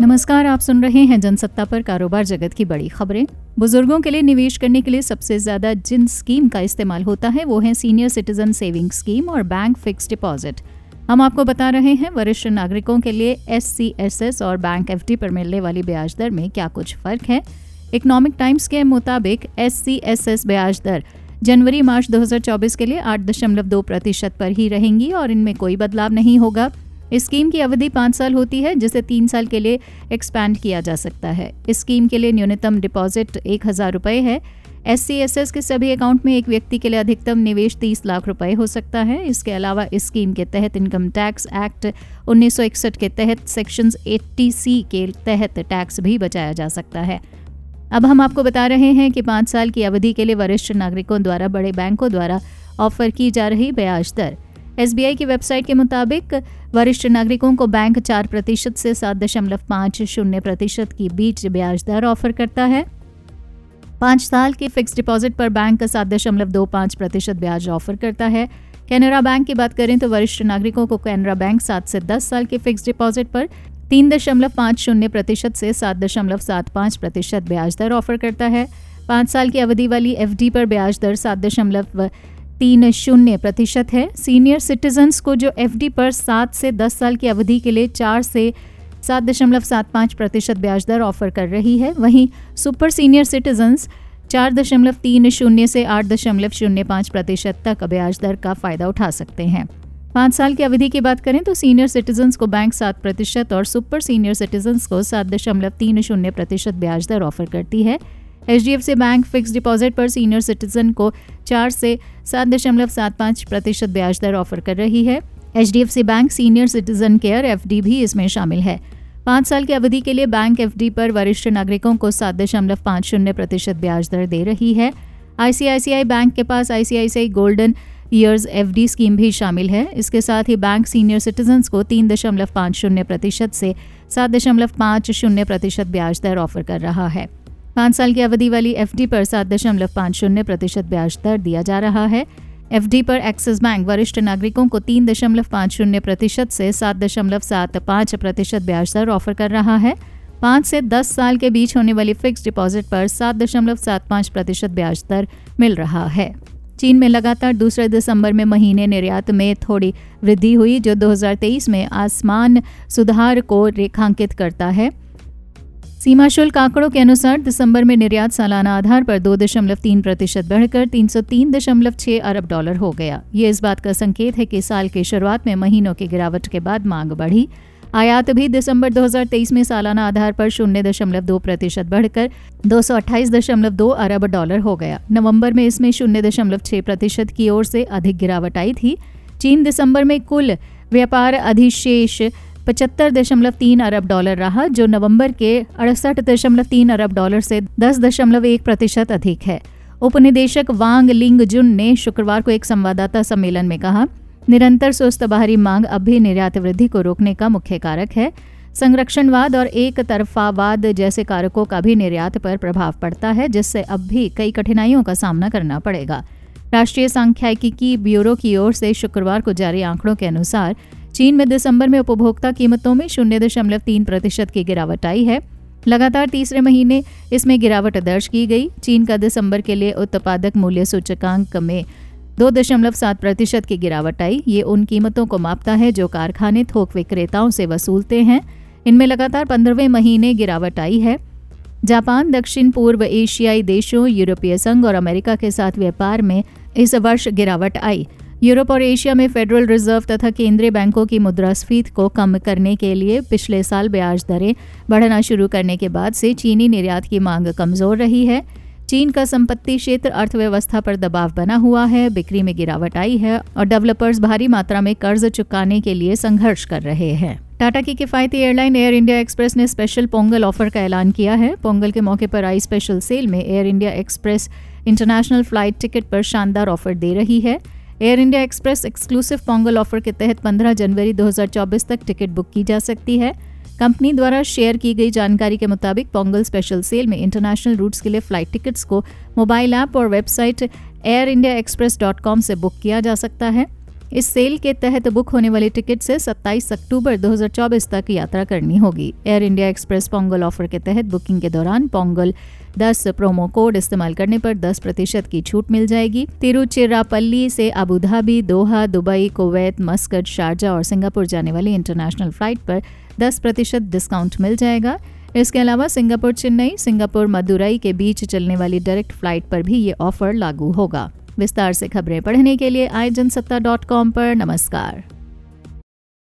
नमस्कार, आप सुन रहे हैं जनसत्ता पर कारोबार जगत की बड़ी खबरें। बुजुर्गों के लिए निवेश करने के लिए सबसे ज्यादा जिन स्कीम का इस्तेमाल होता है वो है सीनियर सिटीजन सेविंग स्कीम और बैंक फिक्स डिपॉजिट। हम आपको बता रहे हैं वरिष्ठ नागरिकों के लिए SCSS और बैंक FD पर मिलने वाली ब्याज दर में क्या कुछ फर्क है। इकोनॉमिक टाइम्स के मुताबिक SCSS ब्याज दर जनवरी-मार्च 2024 के लिए 8.2% पर ही रहेंगी और इनमें कोई बदलाव नहीं होगा। इस स्कीम की अवधि 5 साल होती है, जिसे 3 साल के लिए एक्सपैंड किया जा सकता है। इस स्कीम के लिए न्यूनतम डिपॉजिट 1,000 रुपये है। SCSS के सभी अकाउंट में एक व्यक्ति के लिए अधिकतम निवेश 30 लाख रुपए हो सकता है। इसके अलावा इस स्कीम के तहत इनकम टैक्स एक्ट 1961 के तहत सेक्शंस 80C के तहत टैक्स भी बचाया जा सकता है। अब हम आपको बता रहे हैं कि 5 साल की अवधि के लिए वरिष्ठ नागरिकों द्वारा बड़े बैंकों द्वारा ऑफर की जा रही ब्याज दर। SBI की वेबसाइट के मुताबिक वरिष्ठ नागरिकों को बैंक 4% से 7.50% की बीच ब्याज दर ऑफर करता है। 5 साल के फिक्स डिपॉजिट पर बैंक 7.25% ब्याज ऑफर करता है। कैनरा बैंक की बात करें तो वरिष्ठ नागरिकों को कैनरा बैंक 7 से 10 साल के फिक्स डिपॉजिट पर 3.50% से 7.75% ब्याज दर ऑफर करता है। 5 साल की अवधि वाली FD पर ब्याज दर 7.30% है। सीनियर सिटीजन्स को जो FD पर 7 से 10 साल की अवधि के लिए 4 से 7.75% ब्याज दर ऑफर कर रही है। वहीं सुपर सीनियर सिटीजन्स 4.30 से 8.05% तक ब्याज दर का फायदा उठा सकते हैं। 5 साल की अवधि की बात करें तो सीनियर सिटीजन्स को बैंक 7% और सुपर सीनियर सिटीजन्स को 7.30% ब्याज दर ऑफर करती है। HDFC बैंक फिक्स डिपॉजिट पर सीनियर सिटीजन को 4 से 7.75% ब्याज दर ऑफर कर रही है। HDFC bank senior citizen care FD भी इसमें शामिल है। 5 साल की अवधि के लिए बैंक FD पर वरिष्ठ नागरिकों को 7.50% ब्याज दर दे रही है। ICICI बैंक के पास ICICI golden years FD scheme भी शामिल है। इसके साथ ही बैंक सीनियर सिटीजन्स को 3.50% से 7.50% ब्याज दर ऑफर कर रहा है। 5 साल की अवधि वाली FD पर 7.50% ब्याज दर दिया जा रहा है। FD पर एक्सिस बैंक वरिष्ठ नागरिकों को 3.50% से 7.75% ब्याज दर ऑफर कर रहा है। 5 से 10 साल के बीच होने वाली फिक्स डिपॉजिट पर 7.75% ब्याज दर मिल रहा है। चीन में लगातार दूसरे दिसंबर में महीने निर्यात में थोड़ी वृद्धि हुई, जो 2023 में आसमान सुधार को रेखांकित करता है। सीमा शुल्क आंकड़ों के अनुसार दिसंबर में निर्यात सालाना आधार पर 2.3% बढ़कर $303.6 अरब हो गया। ये इस बात का संकेत है कि साल की शुरुआत में महीनों की गिरावट के बाद मांग बढ़ी। आयात भी दिसंबर 2023 में सालाना आधार पर 0.2% बढ़कर $228.2 अरब हो गया। नवंबर में इसमें 0.6% की ओर से अधिक गिरावट आई थी। चीन दिसंबर में कुल व्यापार अधिशेष 75.3 अरब रहा, जो नवंबर के 68.3 अरब से 10.1% अधिक है। उपनिदेशक वांग लिंगजुन ने शुक्रवार को एक संवाददाता सम्मेलन में कहा, निरंतर सुस्त बाहरी मांग अब भी निर्यात वृद्धि को रोकने का मुख्य कारक है। संरक्षणवाद और एक तरफावाद जैसे कारकों का भी निर्यात पर प्रभाव पड़ता है, जिससे अब भी कई कठिनाइयों का सामना करना पड़ेगा। राष्ट्रीय सांख्यिकी ब्यूरो की ओर से शुक्रवार को जारी आंकड़ों के अनुसार चीन में दिसंबर में उपभोक्ता कीमतों में 0.3% की गिरावट आई है। लगातार तीसरे महीने इसमें गिरावट दर्ज की गई। चीन का दिसंबर के लिए उत्पादक मूल्य सूचकांक में 2.7% की गिरावट आई। ये उन कीमतों को मापता है जो कारखाने थोक विक्रेताओं से वसूलते हैं। इनमें लगातार 15वें महीने गिरावट आई है। जापान, दक्षिण पूर्व एशियाई देशों, यूरोपीय संघ और अमेरिका के साथ व्यापार में इस वर्ष गिरावट आई। यूरोप और एशिया में फेडरल रिजर्व तथा केंद्रीय बैंकों की मुद्रास्फीति को कम करने के लिए पिछले साल ब्याज दरें बढ़ना शुरू करने के बाद से चीनी निर्यात की मांग कमजोर रही है। चीन का संपत्ति क्षेत्र अर्थव्यवस्था पर दबाव बना हुआ है, बिक्री में गिरावट आई है और डेवलपर्स भारी मात्रा में कर्ज चुकाने के लिए संघर्ष कर रहे हैं। टाटा की किफायती एयरलाइन एयर इंडिया एक्सप्रेस ने स्पेशल पोंगल ऑफर का ऐलान किया है। पोंगल के मौके पर आई स्पेशल सेल में Air India Express international flight ticket पर शानदार ऑफर दे रही है। Air India Express exclusive Pongal offer के तहत 15 जनवरी 2024 तक टिकट बुक की जा सकती है। कंपनी द्वारा शेयर की गई जानकारी के मुताबिक पोंगल स्पेशल सेल में इंटरनेशनल रूट्स के लिए फ्लाइट टिकट्स को मोबाइल ऐप और वेबसाइट airindiaexpress.com से बुक किया जा सकता है। इस सेल के तहत बुक होने वाली टिकट से 27 अक्टूबर 2024 तक यात्रा करनी होगी। Air India Express Pongal offer के तहत बुकिंग के दौरान पोंगल 10 प्रोमो कोड इस्तेमाल करने पर 10% की छूट मिल जाएगी। तिरुचिरापल्ली से Abu Dhabi, Doha, Dubai, Kuwait, Muscat, Sharjah और सिंगापुर जाने वाली इंटरनेशनल फ्लाइट पर 10% डिस्काउंट मिल जाएगा। इसके अलावा सिंगापुर चेन्नई, सिंगापुर मदुरई के बीच चलने वाली डायरेक्ट फ्लाइट पर भी ये ऑफर लागू होगा। विस्तार से खबरें पढ़ने के लिए आजजनसत्ता.com पर नमस्कार।